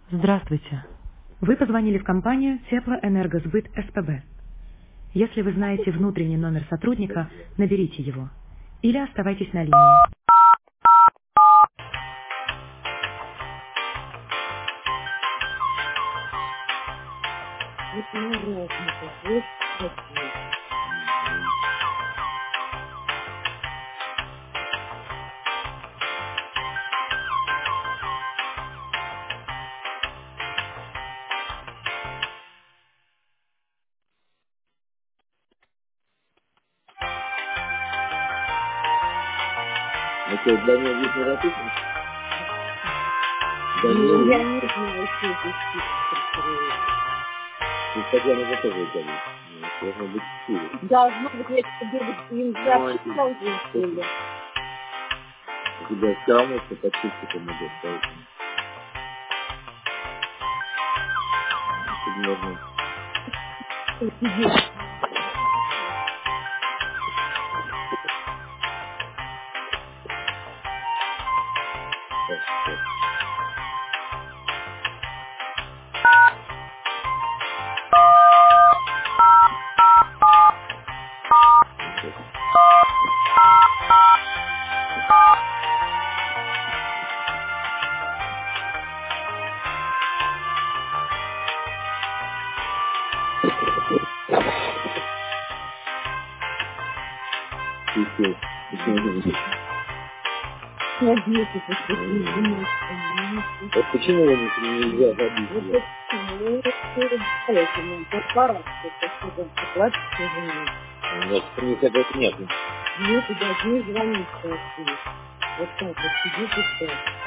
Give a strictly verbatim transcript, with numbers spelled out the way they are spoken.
Здравствуйте. Вы позвонили в компанию Теплоэнергосбыт СПБ. Если вы знаете внутренний номер сотрудника, наберите его. Или оставайтесь на линии. Вот разница, вот такие. Ну что, для меня здесь не написано? Да Ну, я не, не знаю, что здесь пишется. тут Татьяна же тоже говорит. Ну, должно быть четыре. Должно быть, я тебе им Ну, а это- записал уже, что ли. у тебя все равно что подписчиком идет, поэтому тут можно... Так, так, так. Ты что? Я дети посмотрю, М. думаю, что ну, Вот почему его не- нельзя забить вот ее? это, ну, это, поэтому, препарат, это что там, платить уже нет. Нет, у них этого нет. Нету, даже не звонить, что вот так вот сидит и все.